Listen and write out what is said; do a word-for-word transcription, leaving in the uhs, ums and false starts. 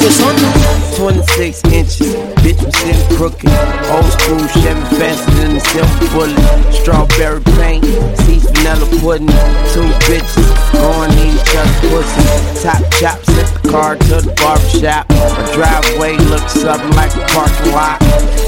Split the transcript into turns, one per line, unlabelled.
twenty-six inches, bitch was sitting crooked. Old school Chevy faster than the silver bullet. Strawberry paint, seeds vanilla pudding. Two bitches going in each other's pussy. Top chop, sent the car to the barbershop. My driveway looks something like a parking lot.